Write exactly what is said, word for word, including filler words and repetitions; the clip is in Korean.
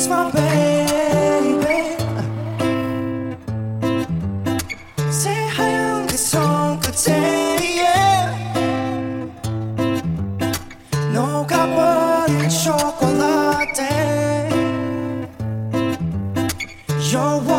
She's my baby. 새하얀 그 손끝에 yeah. 녹아버린 초콜릿 You're